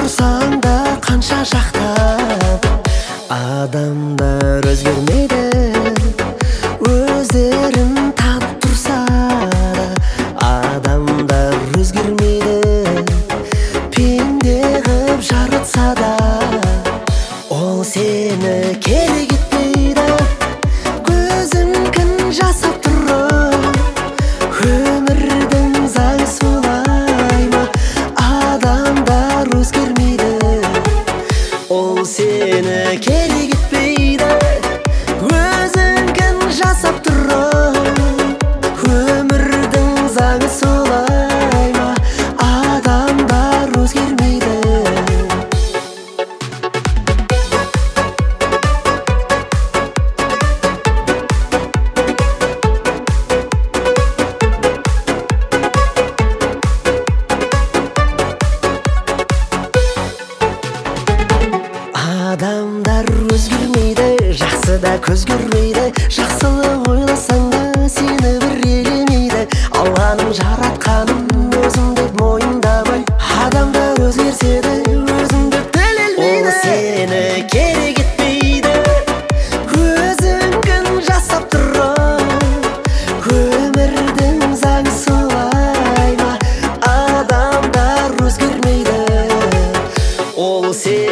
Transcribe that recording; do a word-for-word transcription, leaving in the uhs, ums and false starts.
тұрсаң да қанша жақтап, адамдар өзгермейді. Өздерін танып тұрса да, адамдар өзгермейді. Пенде қып жаратса да, ол сені керек етпейді. Көзіңкін жасап тұрып, өмірдің заңы солай ма? Адамдар өзгермейді. Ол сені керек етпейді. Өзіңкін жасап тұрып, өмірдің заңы солай ма? Адамдар өзгермейді. Адамдар өзгермейді, жақсы да көз көрмейді. Жақсылық ойласаң да сені бір елемейді. Алланың жаратқанын өзің деп мойындамай, адамдар өзгерсе де өзің деп дәлелмейді. Ол сені керек етпейді. Өзіңкін жасап тұрып, өмірдің заңы солай ма? Адамдар өзгермейді. Ол сені